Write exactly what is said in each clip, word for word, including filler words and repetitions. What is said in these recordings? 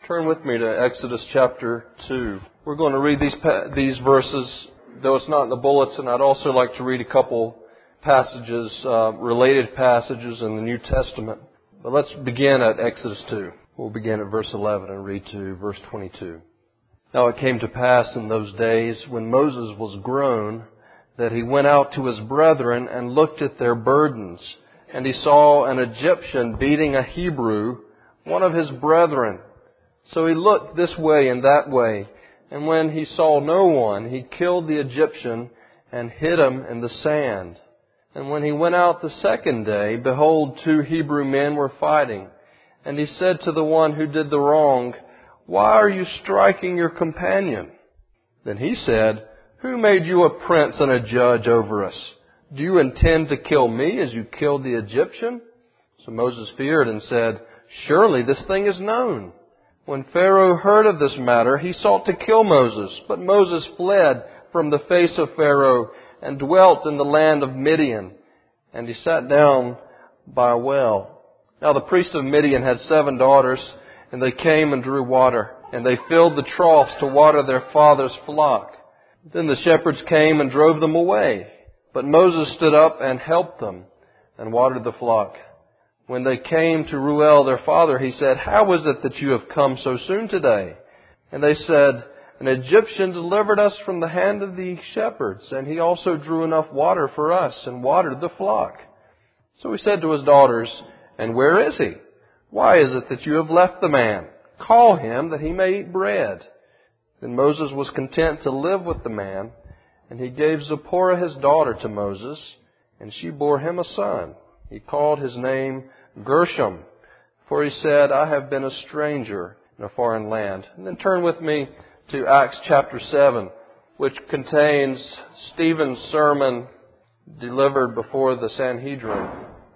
Turn with me to Exodus chapter two. We're going to read these pa- these verses, though it's not in the bulletin. I'd also like to read a couple passages, uh, related passages in the New Testament. But let's begin at Exodus two. We'll begin at verse eleven and read to verse twenty-two. Now it came to pass in those days, when Moses was grown, that he went out to his brethren and looked at their burdens. And he saw an Egyptian beating a Hebrew, one of his brethren. So he looked this way and that way, and when he saw no one, he killed the Egyptian and hid him in the sand. And when he went out the second day, behold, two Hebrew men were fighting. And he said to the one who did the wrong, "Why are you striking your companion?" Then he said, "Who made you a prince and a judge over us? Do you intend to kill me as you killed the Egyptian?" So Moses feared and said, "Surely this thing is known." When Pharaoh heard of this matter, he sought to kill Moses. But Moses fled from the face of Pharaoh and dwelt in the land of Midian. And he sat down by a well. Now the priest of Midian had seven daughters, and they came and drew water. And they filled the troughs to water their father's flock. Then the shepherds came and drove them away. But Moses stood up and helped them and watered the flock. When they came to Reuel their father, he said, "How is it that you have come so soon today?" And they said, "An Egyptian delivered us from the hand of the shepherds, and he also drew enough water for us and watered the flock." So he said to his daughters, "And where is he? Why is it that you have left the man? Call him that he may eat bread." Then Moses was content to live with the man, and he gave Zipporah his daughter to Moses, and she bore him a son. He called his name Gershom, for he said, "I have been a stranger in a foreign land." And then turn with me to Acts chapter seven, which contains Stephen's sermon delivered before the Sanhedrin.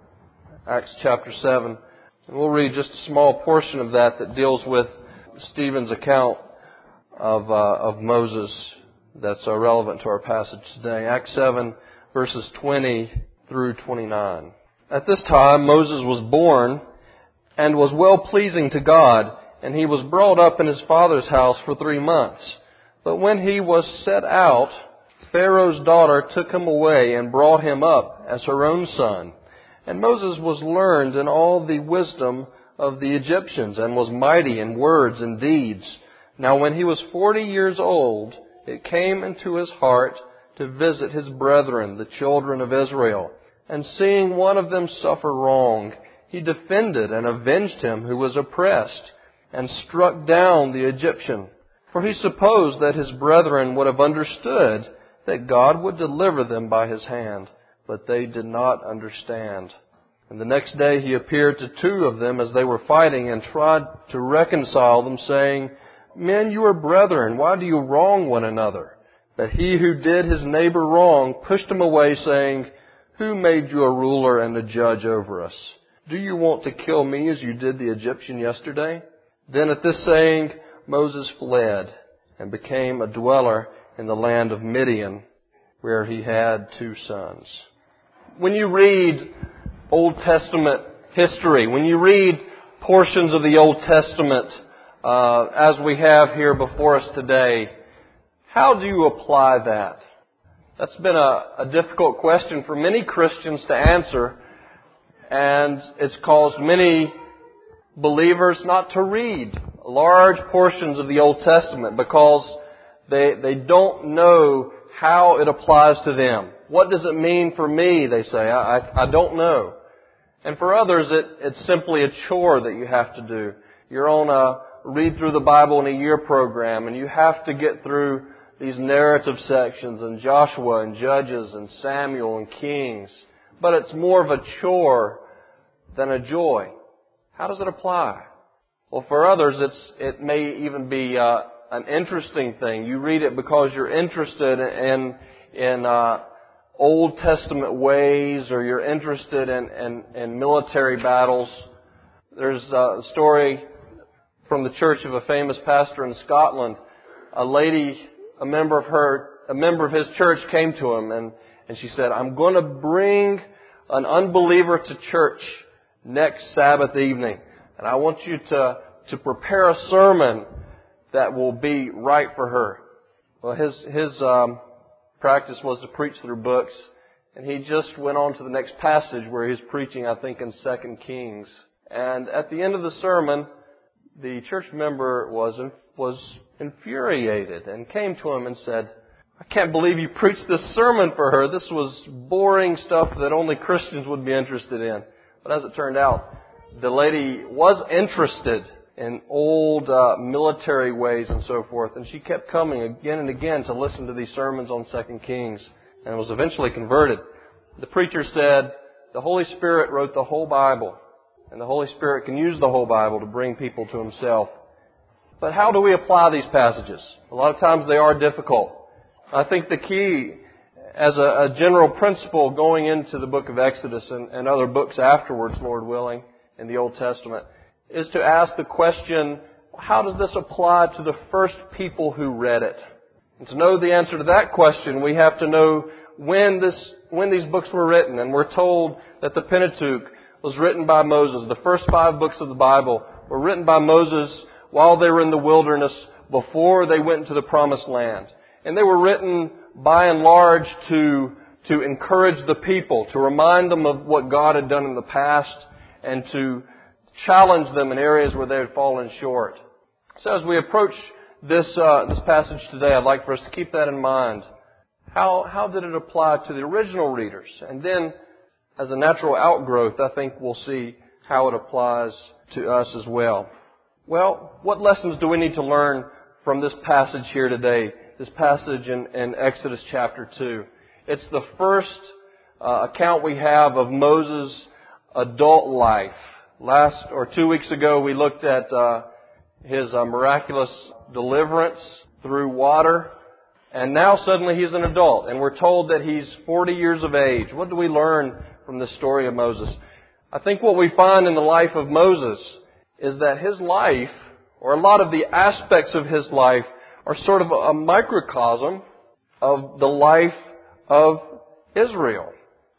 Acts chapter seven. And we'll read just a small portion of that that deals with Stephen's account of, uh, of Moses that's uh, relevant to our passage today. Acts seven, verses twenty through twenty-nine. At this time Moses was born and was well-pleasing to God, and he was brought up in his father's house for three months. But when he was set out, Pharaoh's daughter took him away and brought him up as her own son. And Moses was learned in all the wisdom of the Egyptians, and was mighty in words and deeds. Now when he was forty years old, it came into his heart to visit his brethren, the children of Israel. And seeing one of them suffer wrong, he defended and avenged him who was oppressed, and struck down the Egyptian. For he supposed that his brethren would have understood that God would deliver them by his hand. But they did not understand. And the next day he appeared to two of them as they were fighting, and tried to reconcile them, saying, "Men, you are brethren. Why do you wrong one another?" But he who did his neighbor wrong pushed him away, saying, "Who made you a ruler and a judge over us? Do you want to kill me as you did the Egyptian yesterday?" Then at this saying, Moses fled and became a dweller in the land of Midian, where he had two sons. When you read Old Testament history, when you read portions of the Old Testament, uh, as we have here before us today, how do you apply that? That's been a, a difficult question for many Christians to answer, and it's caused many believers not to read large portions of the Old Testament because they they don't know how it applies to them. What does it mean for me, they say. I, I, I don't know. And for others, it, it's simply a chore that you have to do. You're on a read through the Bible in a year program, and you have to get through these narrative sections and Joshua and Judges and Samuel and Kings. But it's more of a chore than a joy. How does it apply? Well, for others, it's it may even be uh, an interesting thing. You read it because you're interested in in uh, Old Testament ways, or you're interested in, in, in military battles. There's a story from the church of a famous pastor in Scotland. A lady, a member of her, a member of his church came to him, and, and she said, "I'm going to bring an unbeliever to church next Sabbath evening, and I want you to to prepare a sermon that will be right for her. Well, his his um, practice was to preach through books, and he just went on to the next passage where he's preaching, I think, in Second Kings. And at the end of the sermon, the church member was was infuriated and came to him and said, "I can't believe you preached this sermon for her. This was boring stuff that only Christians would be interested in." But as it turned out, the lady was interested in old uh, military ways and so forth, and she kept coming again and again to listen to these sermons on Second Kings, and was eventually converted. The preacher said, the Holy Spirit wrote the whole Bible, and the Holy Spirit can use the whole Bible to bring people to Himself. But how do we apply these passages? A lot of times they are difficult. I think the key, as a, a general principle going into the book of Exodus and, and other books afterwards, Lord willing, in the Old Testament, is to ask the question, how does this apply to the first people who read it? And to know the answer to that question, we have to know when this, when these books were written. And we're told that the Pentateuch was written by Moses. The first five books of the Bible were written by Moses while they were in the wilderness, before they went into the Promised Land. And they were written by and large to, to encourage the people, to remind them of what God had done in the past, and to challenge them in areas where they had fallen short. So as we approach this uh, this passage today, I'd like for us to keep that in mind. How how did it apply to the original readers? And then, as a natural outgrowth, I think we'll see how it applies to us as well. Well, what lessons do we need to learn from this passage here today? This passage in, in Exodus chapter two. It's the first uh, account we have of Moses' adult life. Last or two weeks ago, we looked at uh, his uh, miraculous deliverance through water, and now suddenly he's an adult, and we're told that he's forty years of age. What do we learn from this story of Moses? I think what we find in the life of Moses is that his life, or a lot of the aspects of his life, are sort of a microcosm of the life of Israel.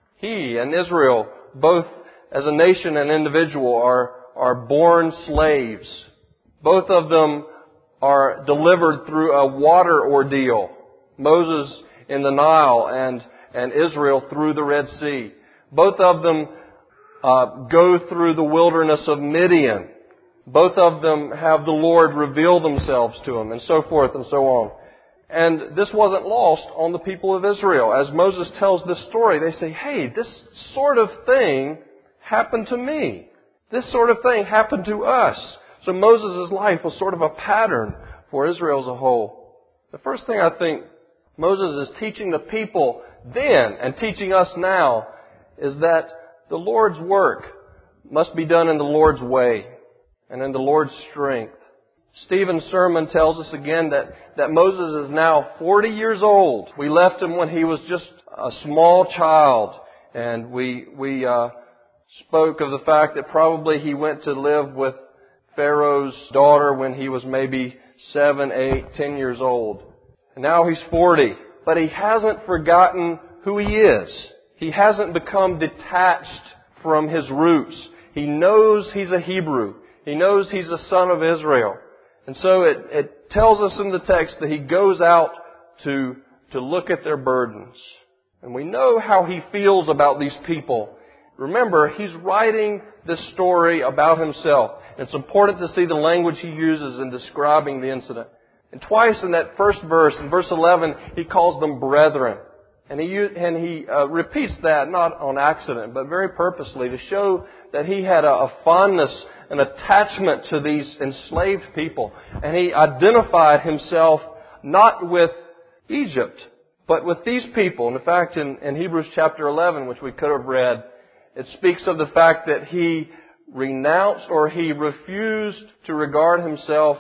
He and Israel, both as a nation and individual, are, are born slaves. Both of them are delivered through a water ordeal. Moses in the Nile and, and Israel through the Red Sea. Both of them uh, go through the wilderness of Midian. Both of them have the Lord reveal themselves to them, and so forth and so on. And this wasn't lost on the people of Israel. As Moses tells this story, they say, hey, this sort of thing happened to me. This sort of thing happened to us. So Moses' life was sort of a pattern for Israel as a whole. The first thing I think Moses is teaching the people then and teaching us now is that the Lord's work must be done in the Lord's way and in the Lord's strength. Stephen's sermon tells us again that, that Moses is now forty years old. We left him when he was just a small child, and we we uh, spoke of the fact that probably he went to live with Pharaoh's daughter when he was maybe seven, eight, ten years old. And now he's forty, but he hasn't forgotten who he is. He hasn't become detached from his roots. He knows he's a Hebrew. He knows he's a son of Israel. And so it, it tells us in the text that he goes out to, to look at their burdens. And we know how he feels about these people. Remember, he's writing this story about himself. And it's important to see the language he uses in describing the incident. And twice in that first verse, in verse eleven, he calls them brethren. And he, and he uh, repeats that not on accident, but very purposely to show that he had a, a fondness, an attachment to these enslaved people. And he identified himself not with Egypt, but with these people. And in fact, in, in Hebrews chapter eleven, which we could have read, it speaks of the fact that he renounced or he refused to regard himself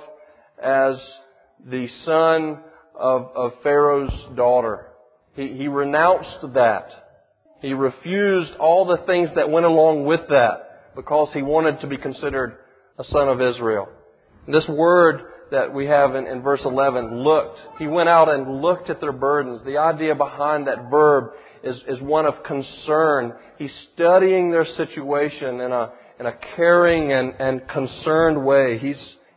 as the son of, of Pharaoh's daughter. He, he renounced that. He refused all the things that went along with that because he wanted to be considered a son of Israel. And this word that we have in, in verse eleven, looked. He went out and looked at their burdens. The idea behind that verb is, is one of concern. He's studying their situation in a, in a caring and, and concerned way. He's,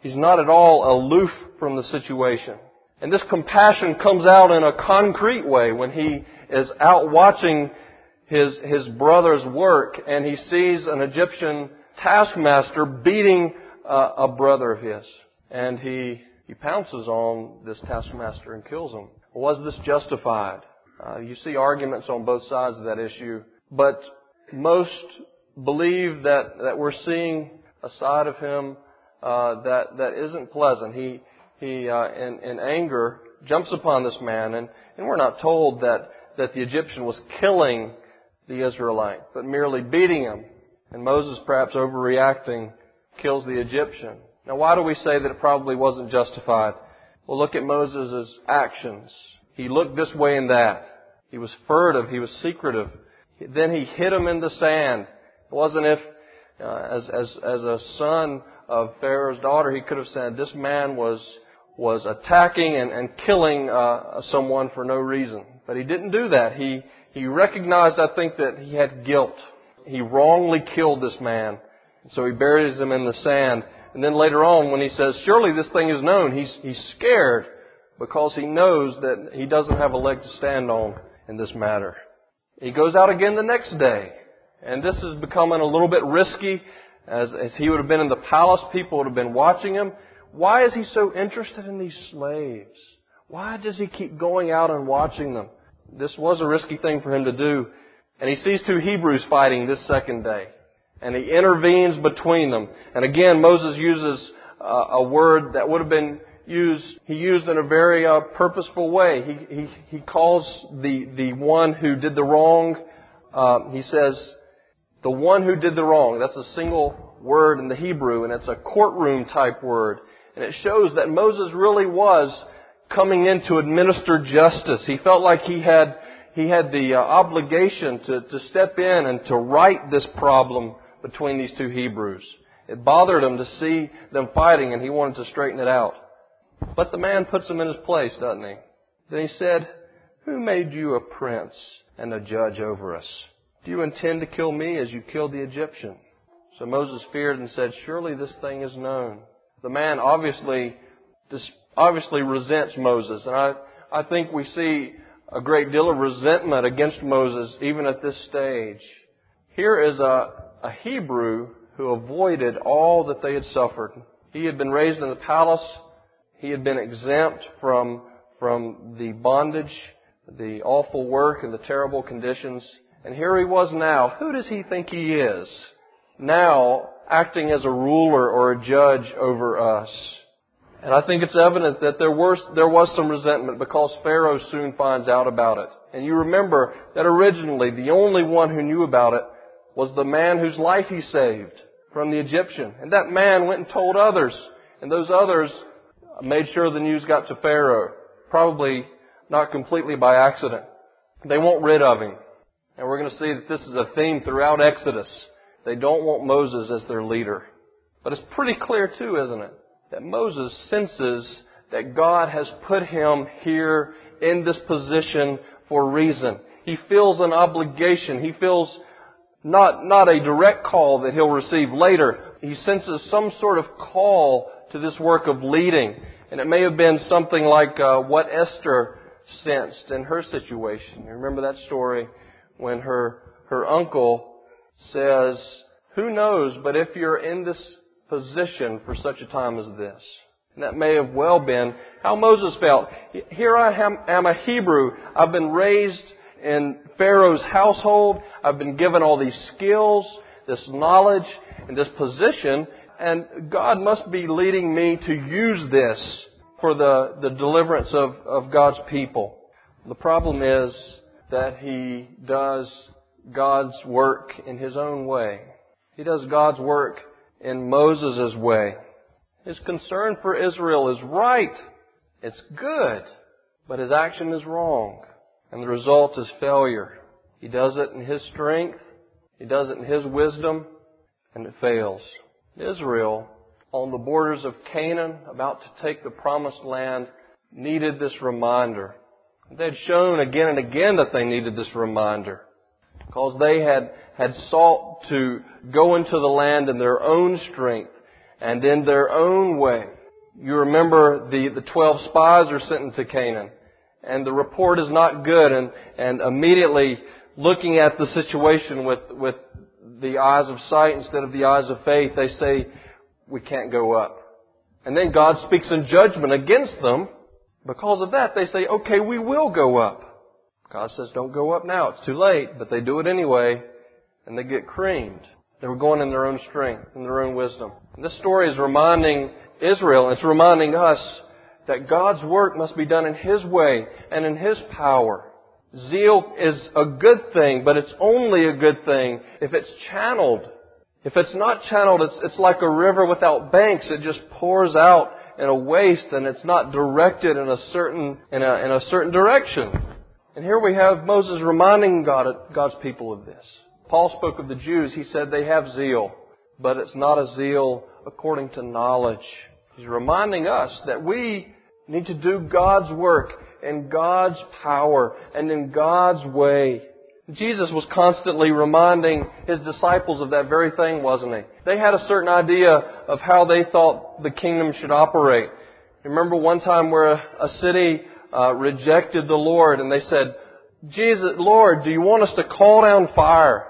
He's not at all aloof from the situation. And this compassion comes out in a concrete way when he is out watching his, his brother's work and he sees an Egyptian taskmaster beating uh, a brother of his. And he, he pounces on this taskmaster and kills him. Was this justified? Uh, you see arguments on both sides of that issue. But most believe that, that we're seeing a side of him uh, that, that isn't pleasant. He, he uh, in, in anger, jumps upon this man. And, and we're not told that, that the Egyptian was killing the Israelite, but merely beating him. And Moses, perhaps overreacting, kills the Egyptian. Now, why do we say that it probably wasn't justified? Well, look at Moses' actions. He looked this way and that. He was furtive. He was secretive. Then he hid him in the sand. It wasn't if, uh, as, as, as a son of Pharaoh's daughter, he could have said, this man was, was attacking and, and killing uh, someone for no reason. But he didn't do that. He, he recognized, I think, that he had guilt. He wrongly killed this man. So he buries him in the sand. And then later on, when he says, surely this thing is known, he's, he's scared because he knows that he doesn't have a leg to stand on in this matter. He goes out again the next day. And this is becoming a little bit risky. As, as he would have been in the palace, people would have been watching him. Why is he so interested in these slaves? Why does he keep going out and watching them? This was a risky thing for him to do. And he sees two Hebrews fighting this second day. And he intervenes between them. And again, Moses uses uh, a word that would have been used, he used in a very uh, purposeful way. He, he, he calls the, the one who did the wrong, uh, he says, the one who did the wrong. That's a single word in the Hebrew, and it's a courtroom type word. And it shows that Moses really was coming in to administer justice. He felt like he had he had the uh, obligation to, to step in and to right this problem between these two Hebrews. It bothered him to see them fighting, and he wanted to straighten it out. But the man puts him in his place, doesn't he? Then he said, who made you a prince and a judge over us? Do you intend to kill me as you killed the Egyptian? So Moses feared and said, surely this thing is known. The man obviously, obviously resents Moses. And I, I think we see a great deal of resentment against Moses even at this stage. Here is a, a Hebrew who avoided all that they had suffered. He had been raised in the palace. He had been exempt from, from the bondage, the awful work, and the terrible conditions. And here he was now. Who does he think he is? Now acting as a ruler or a judge over us. And I think it's evident that there was, there was some resentment because Pharaoh soon finds out about it. And you remember that originally the only one who knew about it was the man whose life he saved from the Egyptian. And that man went and told others. And those others made sure the news got to Pharaoh. Probably not completely by accident. They want rid of him. And we're going to see that this is a theme throughout Exodus. They don't want Moses as their leader. But it's pretty clear too, isn't it? That Moses senses that God has put him here in this position for a reason. He feels an obligation. He feels not, not a direct call that he'll receive later. He senses some sort of call to this work of leading. And it may have been something like uh, what Esther sensed in her situation. You remember that story when her, her uncle says, who knows, but if you're in this position for such a time as this. And that may have well been how Moses felt. Here I am, am a Hebrew. I've been raised in Pharaoh's household. I've been given all these skills, this knowledge, and this position. And God must be leading me to use this for the, the deliverance of, of God's people. The problem is that He does God's work in His own way. He does God's work in Moses' way. His concern for Israel is right. It's good. But His action is wrong. And the result is failure. He does it in His strength. He does it in His wisdom. And it fails. Israel, on the borders of Canaan, about to take the promised land, needed this reminder. They had shown again and again that they needed this reminder. Because they had, had sought to go into the land in their own strength and in their own way. You remember the, the twelve spies are sent into Canaan, and the report is not good, and, and immediately looking at the situation with, with the eyes of sight instead of the eyes of faith, they say, we can't go up. And then God speaks in judgment against them. Because of that, they say, okay, we will go up. God says, don't go up now. It's too late. But they do it anyway, and they get creamed. They were going in their own strength, in their own wisdom. And this story is reminding Israel, and it's reminding us that God's work must be done in His way and in His power. Zeal is a good thing, but it's only a good thing if it's channeled. If it's not channeled, it's, it's like a river without banks. It just pours out in a waste, and it's not directed in a certain in a, in a certain direction. And here we have Moses reminding God, God's people of this. Paul spoke of the Jews. He said they have zeal, but it's not a zeal according to knowledge. He's reminding us that we need to do God's work in God's power and in God's way. Jesus was constantly reminding His disciples of that very thing, wasn't He? They had a certain idea of how they thought the kingdom should operate. Remember one time where a, a city uh, rejected the Lord, and they said, Jesus, Lord, do you want us to call down fire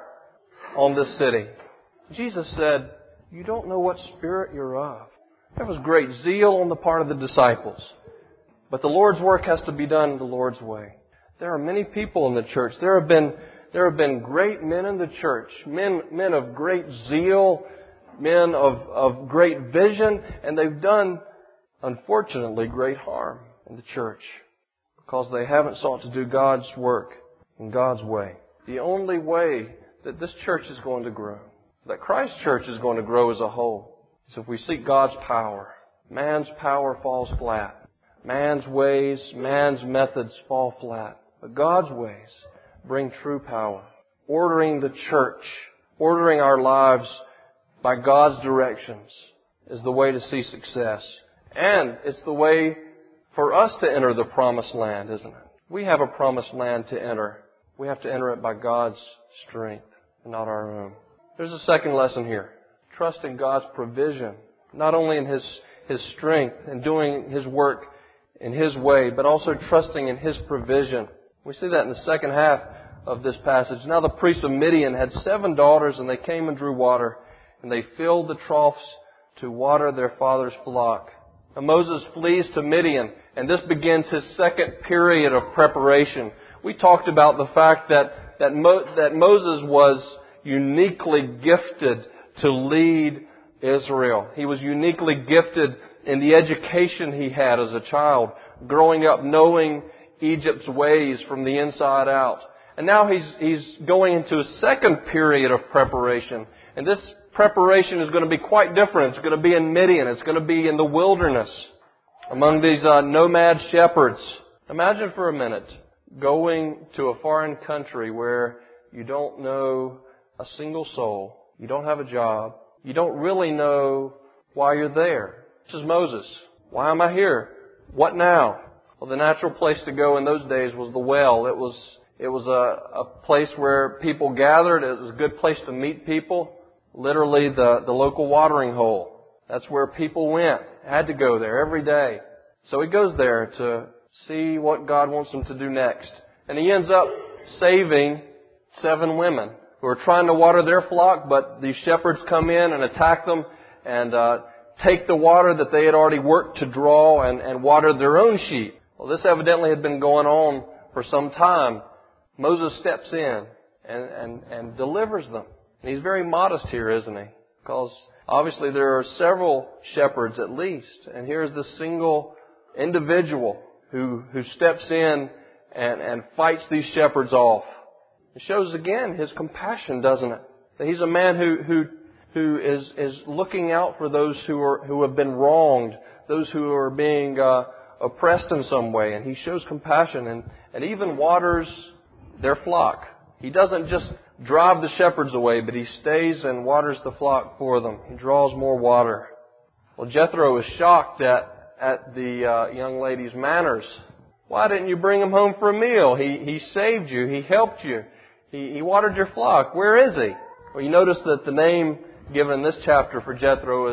on this city? Jesus said, you don't know what spirit you're of. There was great zeal on the part of the disciples. But the Lord's work has to be done the Lord's way. There are many people in the church. There have been there have been great men in the church, men men of great zeal, men of, of great vision, and they've done, unfortunately, great harm in the church because they haven't sought to do God's work in God's way. The only way that this church is going to grow, that Christ's church is going to grow as a whole, is if we seek God's power. Man's power falls flat. Man's ways, man's methods fall flat. But God's ways bring true power. Ordering the church, ordering our lives by God's directions is the way to see success. And it's the way for us to enter the promised land, isn't it? We have a promised land to enter. We have to enter it by God's strength and not our own. There's a second lesson here. Trust in God's provision, not only in His, His strength and doing His work in His way, but also trusting in His provision. We see that in the second half of this passage. Now the priest of Midian had seven daughters, and they came and drew water, and they filled the troughs to water their father's flock. Now Moses flees to Midian, and this begins his second period of preparation. We talked about the fact that that, Mo, that Moses was uniquely gifted to lead Israel. He was uniquely gifted in the education he had as a child, growing up knowing Egypt's ways from the inside out. And now he's he's going into a second period of preparation. And this preparation is going to be quite different. It's going to be in Midian. It's going to be in the wilderness among these uh, nomad shepherds. Imagine for a minute going to a foreign country where you don't know a single soul. You don't have a job. You don't really know why you're there. This is Moses. Why am I here? What now? Well, the natural place to go in those days was the well. It was it was a, a place where people gathered. It was a good place to meet people. Literally the, the local watering hole. That's where people went. Had to go there every day. So he goes there to see what God wants him to do next. And he ends up saving seven women who are trying to water their flock, but these shepherds come in and attack them and uh, take the water that they had already worked to draw and, and water their own sheep. Well, this evidently had been going on for some time. Moses steps in and, and, and delivers them. And he's very modest here, isn't he? Because obviously there are several shepherds at least. And here's this single individual who, who steps in and, and fights these shepherds off. It shows again his compassion, doesn't it? That he's a man who, who, who is, is looking out for those who are, who have been wronged, those who are being, uh, oppressed in some way. And he shows compassion and, and even waters their flock. He doesn't just drive the shepherds away, but he stays and waters the flock for them. He draws more water. Well, Jethro is shocked at, at the, uh, young lady's manners. Why didn't you bring him home for a meal? He, he saved you. He helped you. He, he watered your flock. Where is he? Well, you notice that the name given in this chapter for Jethro is,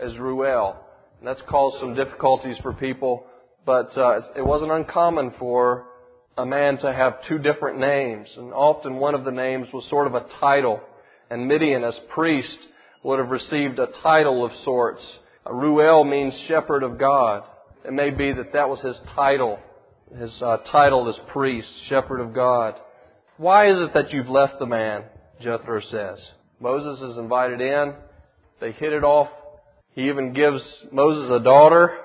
as Reuel. And that's caused some difficulties for people, but uh, it wasn't uncommon for a man to have two different names. And often one of the names was sort of a title. And Midian, as priest, would have received a title of sorts. Reuel means shepherd of God. It may be that that was his title, his uh, title as priest, shepherd of God. Why is it that you've left the man? Jethro says. Moses is invited in. They hit it off. He even gives Moses a daughter,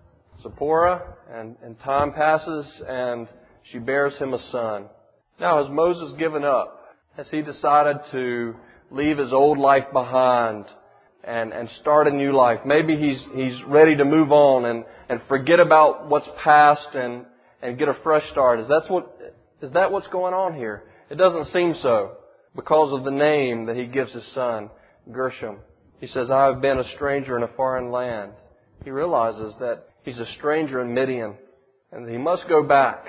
Zipporah, and, and time passes and she bears him a son. Now, has Moses given up? Has he decided to leave his old life behind and, and start a new life? Maybe he's he's ready to move on and, and forget about what's past and, and get a fresh start. Is that what is that what's going on here? It doesn't seem so, because of the name that he gives his son, Gershom. He says, I have been a stranger in a foreign land. He realizes that he's a stranger in Midian and that he must go back,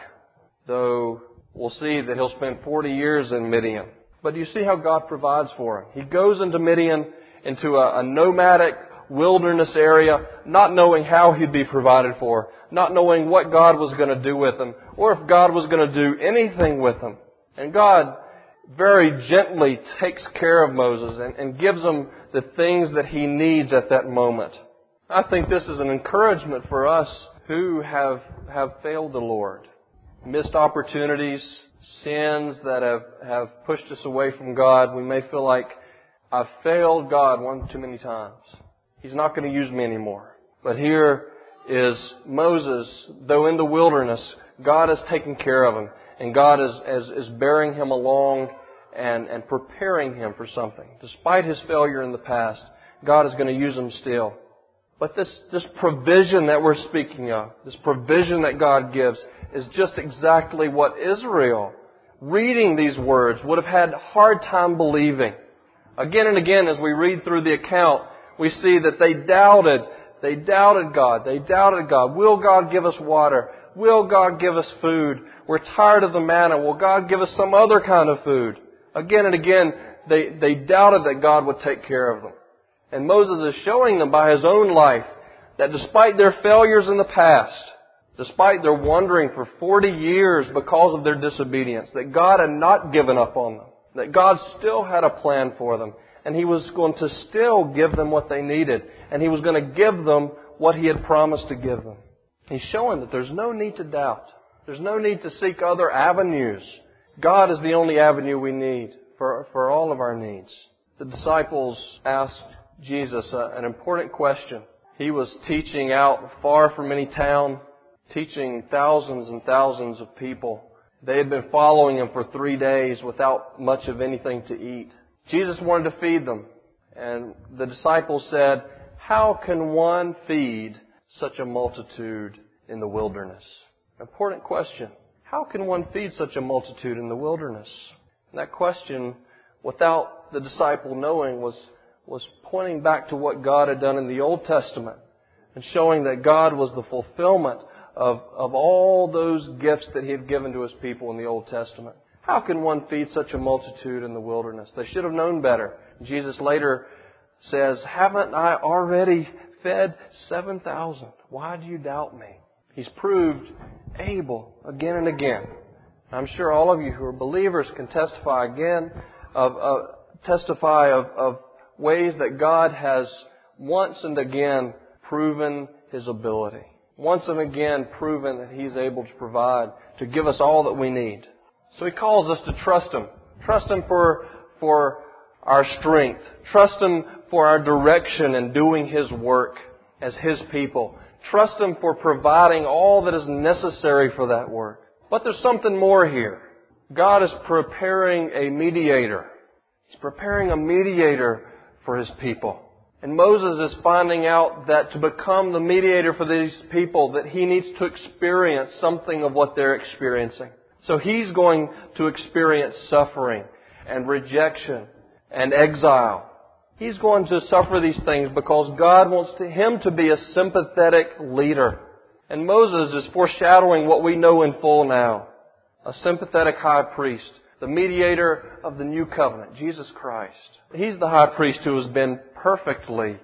though we'll see that he'll spend forty years in Midian. But you see how God provides for him. He goes into Midian, into a, a nomadic wilderness area, not knowing how he'd be provided for, not knowing what God was going to do with him, or if God was going to do anything with him. And God very gently takes care of Moses and, and gives him the things that he needs at that moment. I think this is an encouragement for us who have, have failed the Lord. Missed opportunities, sins that have, have pushed us away from God. We may feel like, I've failed God one too many times. He's not going to use me anymore. But here is Moses, though in the wilderness, God has taken care of him. And God is, is, is bearing him along and, and preparing him for something. Despite his failure in the past, God is going to use him still. But this, this provision that we're speaking of, this provision that God gives, is just exactly what Israel, reading these words, would have had a hard time believing. Again and again, as we read through the account, we see that they doubted. They doubted God. They doubted God. Will God give us water? Will God give us food? We're tired of the manna. Will God give us some other kind of food? Again and again, they, they doubted that God would take care of them. And Moses is showing them by his own life that despite their failures in the past, despite their wandering for forty years because of their disobedience, that God had not given up on them, that God still had a plan for them, and He was going to still give them what they needed, and He was going to give them what He had promised to give them. He's showing that there's no need to doubt. There's no need to seek other avenues. God is the only avenue we need for, for all of our needs. The disciples asked Jesus uh, an important question. He was teaching out far from any town, teaching thousands and thousands of people. They had been following Him for three days without much of anything to eat. Jesus wanted to feed them. And the disciples said, how can one feed such a multitude in the wilderness? Important question. How can one feed such a multitude in the wilderness? And that question, without the disciple knowing, was, was pointing back to what God had done in the Old Testament and showing that God was the fulfillment of, of all those gifts that He had given to His people in the Old Testament. How can one feed such a multitude in the wilderness? They should have known better. Jesus later says, haven't I already fed seven thousand? Why do you doubt me? He's proved able again and again. I'm sure all of you who are believers can testify again of, uh, testify of, of ways that God has once and again proven His ability. Once and again proven that He's able to provide, to give us all that we need. So He calls us to trust Him. Trust Him for, for our strength. Trust Him for our direction in doing His work as His people. Trust Him for providing all that is necessary for that work. But there's something more here. God is preparing a mediator. He's preparing a mediator for His people. And Moses is finding out that to become the mediator for these people, that he needs to experience something of what they're experiencing. So he's going to experience suffering and rejection and exile. He's going to suffer these things because God wants to, him to be a sympathetic leader. And Moses is foreshadowing what we know in full now. A sympathetic high priest, the mediator of the new covenant, Jesus Christ. He's the high priest who has been perfectly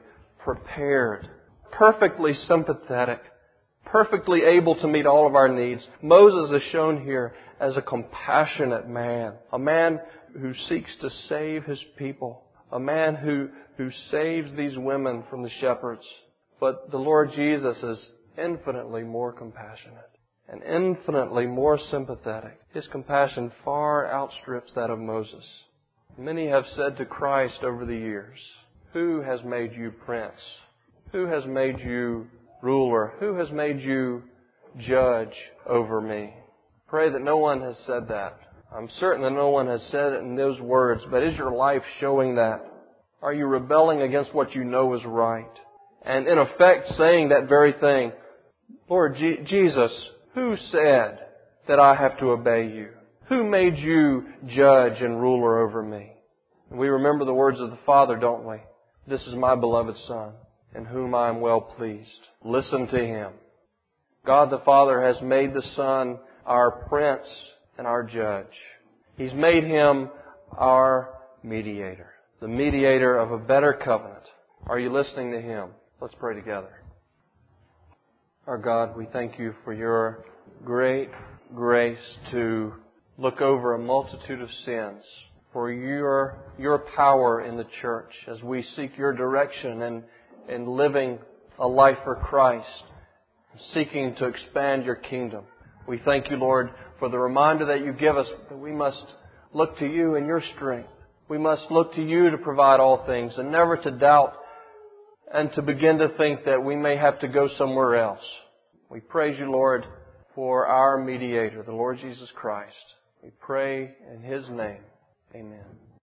prepared, perfectly sympathetic, perfectly able to meet all of our needs. Moses is shown here as a compassionate man, a man who seeks to save his people, a man who, who saves these women from the shepherds. But the Lord Jesus is infinitely more compassionate and infinitely more sympathetic. His compassion far outstrips that of Moses. Many have said to Christ over the years, "Who has made you prince? Who has made you ruler? Who has made you judge over me?" Pray that no one has said that. I'm certain that no one has said it in those words, but is your life showing that? Are you rebelling against what you know is right? And in effect saying that very thing, "Lord G- Jesus, who said that I have to obey you? Who made you judge and ruler over me?" And we remember the words of the Father, don't we? "This is my beloved Son, in whom I am well pleased. Listen to Him." God the Father has made the Son our Prince and our Judge. He's made Him our mediator, the mediator of a better covenant. Are you listening to Him? Let's pray together. Our God, we thank You for Your great grace to look over a multitude of sins, for Your, your power in the church as we seek Your direction and in living a life for Christ, seeking to expand Your kingdom. We thank You, Lord, for the reminder that You give us that we must look to You in Your strength. We must look to You to provide all things and never to doubt and to begin to think that we may have to go somewhere else. We praise You, Lord, for our mediator, the Lord Jesus Christ. We pray in His name. Amen.